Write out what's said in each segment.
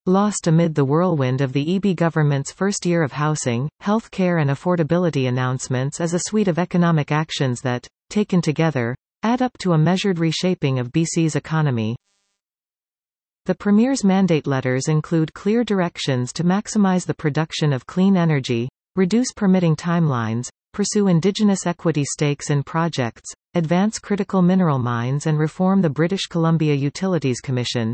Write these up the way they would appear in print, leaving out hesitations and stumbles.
lost amid the whirlwind of the EB government's first year of housing, healthcare and affordability announcements as a suite of economic actions that, taken together, add up to a measured reshaping of BC's economy. The Premier's mandate letters include clear directions to maximize the production of clean energy, reduce permitting timelines, pursue Indigenous equity stakes in projects, advance critical mineral mines and reform the British Columbia Utilities Commission.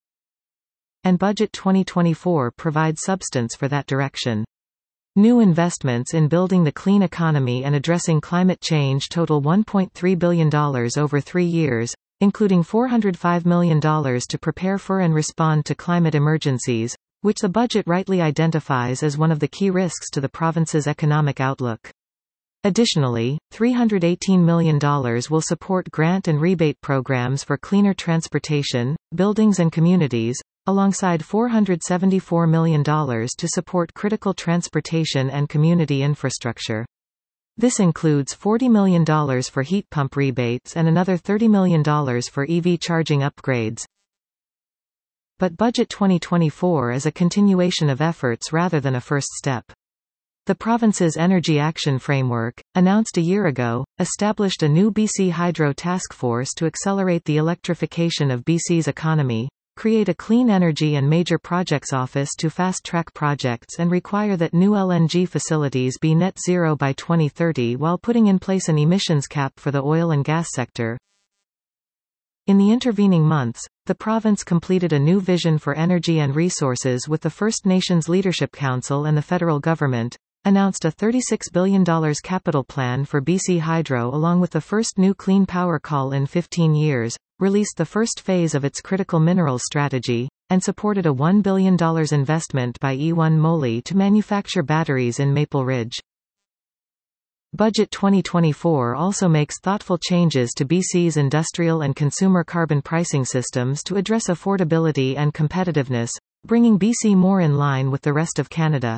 And Budget 2024 provides substance for that direction. New investments in building the clean economy and addressing climate change total $1.3 billion over 3 years, including $405 million to prepare for and respond to climate emergencies, which the budget rightly identifies as one of the key risks to the province's economic outlook. Additionally, $318 million will support grant and rebate programs for cleaner transportation, buildings and communities, alongside $474 million to support critical transportation and community infrastructure. This includes $40 million for heat pump rebates and another $30 million for EV charging upgrades. But Budget 2024 is a continuation of efforts rather than a first step. The province's Energy Action Framework, announced a year ago, established a new BC Hydro Task Force to accelerate the electrification of BC's economy, create a Clean Energy and Major Projects Office to fast-track projects and require that new LNG facilities be net zero by 2030 while putting in place an emissions cap for the oil and gas sector. In the intervening months, the province completed a new vision for energy and resources with the First Nations Leadership Council and the federal government, announced a $36 billion capital plan for BC Hydro along with the first new clean power call in 15 years, released the first phase of its critical minerals strategy, and supported a $1 billion investment by E1 Moly to manufacture batteries in Maple Ridge. Budget 2024 also makes thoughtful changes to BC's industrial and consumer carbon pricing systems to address affordability and competitiveness, bringing BC more in line with the rest of Canada.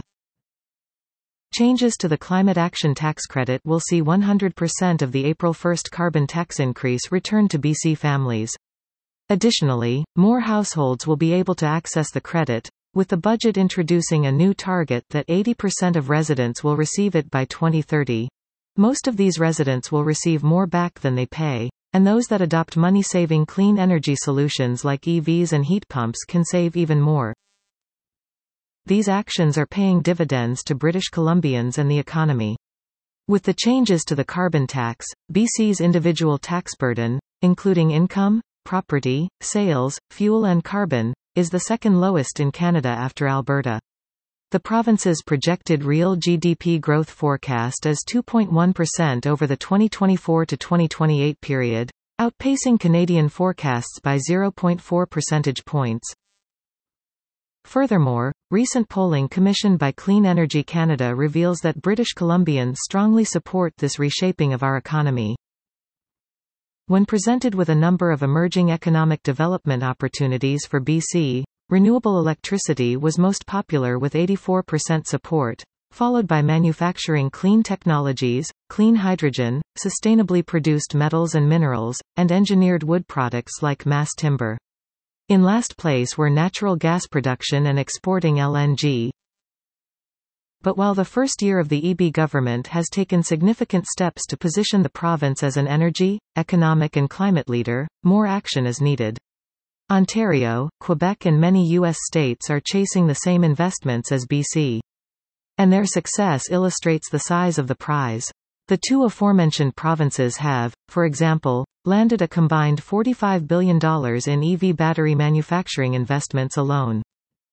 Changes to the Climate Action Tax Credit will see 100% of the April 1 carbon tax increase returned to BC families. Additionally, more households will be able to access the credit, with the budget introducing a new target that 80% of residents will receive it by 2030. Most of these residents will receive more back than they pay, and those that adopt money-saving clean energy solutions like EVs and heat pumps can save even more. These actions are paying dividends to British Columbians and the economy. With the changes to the carbon tax, BC's individual tax burden, including income, property, sales, fuel and carbon, is the second lowest in Canada after Alberta. The province's projected real GDP growth forecast is 2.1% over the 2024 to 2028 period, outpacing Canadian forecasts by 0.4 percentage points. Furthermore, recent polling commissioned by Clean Energy Canada reveals that British Columbians strongly support this reshaping of our economy. When presented with a number of emerging economic development opportunities for BC, renewable electricity was most popular with 84% support, followed by manufacturing clean technologies, clean hydrogen, sustainably produced metals and minerals, and engineered wood products like mass timber. In last place were natural gas production and exporting LNG. But while the first year of the EB government has taken significant steps to position the province as an energy, economic and climate leader, more action is needed. Ontario, Quebec and many U.S. states are chasing the same investments as BC. And their success illustrates the size of the prize. The two aforementioned provinces have, for example, landed a combined $45 billion in EV battery manufacturing investments alone.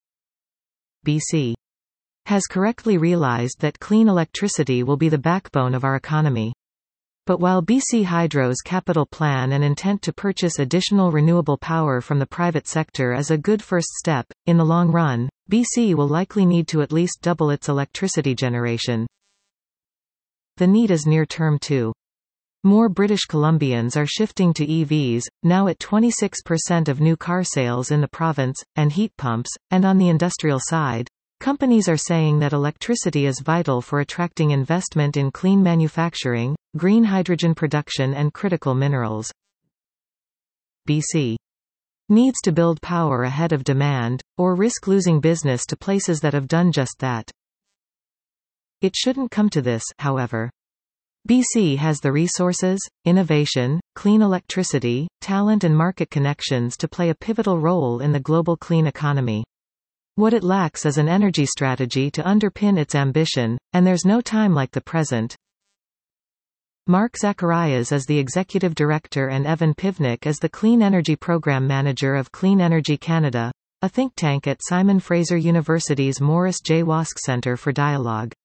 BC has correctly realized that clean electricity will be the backbone of our economy. But while BC Hydro's capital plan and intent to purchase additional renewable power from the private sector is a good first step, in the long run, BC will likely need to at least double its electricity generation. The need is near-term too. More British Columbians are shifting to EVs, now at 26% of new car sales in the province, and heat pumps, and on the industrial side, companies are saying that electricity is vital for attracting investment in clean manufacturing, green hydrogen production and critical minerals. BC needs to build power ahead of demand, or risk losing business to places that have done just that. It shouldn't come to this, however. BC has the resources, innovation, clean electricity, talent and market connections to play a pivotal role in the global clean economy. What it lacks is an energy strategy to underpin its ambition, and there's no time like the present. Mark Zacharias is the Executive Director and Evan Pivnik is the Clean Energy Program Manager of Clean Energy Canada, a think tank at Simon Fraser University's Morris J. Wask Centre for Dialogue.